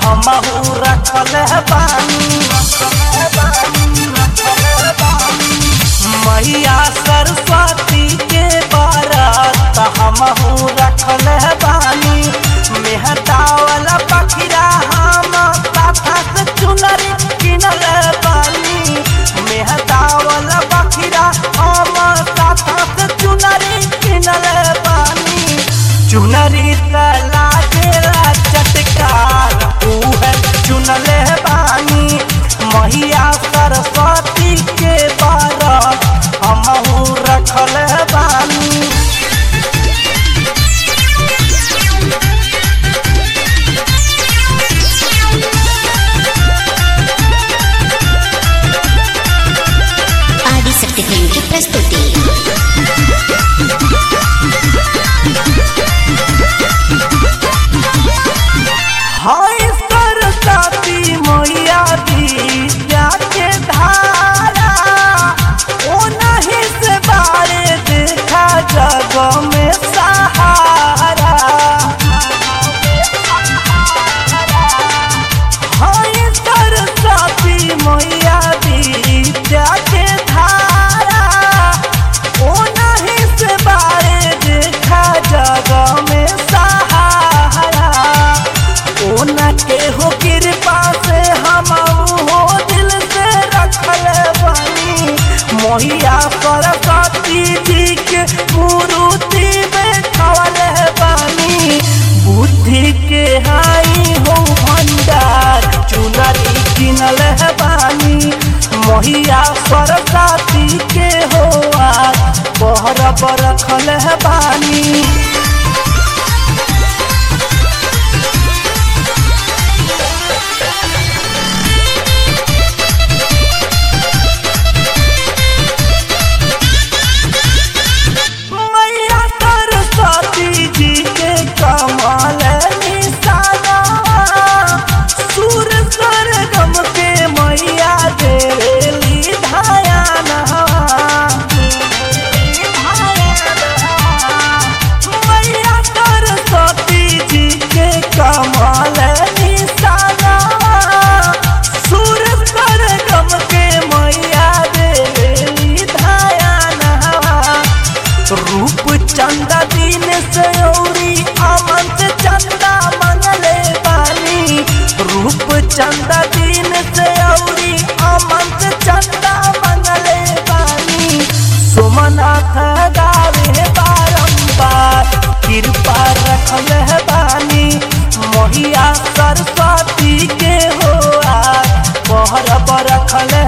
हमहू रखल बानी। मैया सरस्वती के व्रत हमहू रखल बानी। मेहदावल बखिरा हम साथा से चुनरी किनल बानी। मेहदावल बखिरा हम साथा से चुनरी किनल बानी। चुनरी तला गेला चटकार उहे चुनल बानी। मैया सरस्वती के व्रत हमहू रखल बानी। आदिशक्ति फिल्म की प्रस्तुति। हाय सरस्वती मैया विद्या के धारा, ओ नहीं से बारे देखा जग में सहारा। हाय सरस्वती मैया विद्या के धारा, ओ नहीं से बारे देखा जग में सहारा। ओना के हो कृपा से हम हो दिल से रखल बानी। मैया सरस्वती जी के मूर्ति बैठल बानी। बुद्धि के हाई हो भंडार चुनरी किनल बानी। मैया सरस्वती के हो आज पहरब रखल बानी। मैया सरस्वती जी के कमल निशाना, सुर सरगम के मैया देली धायाना। मैया सरस्वती जी के कमल निशाना, सुर सरगम के मैया देली धायाना। रूप चंदा दिन से औरी अमन से चंदा मंगले बानी। रूप चंदा दिन से औरी अमन से चंदा मंगले बानी। सोमनाथ गावे बारंबार कृपा रखल बानी। मैया सरस्वती के हो आज पहरब रखल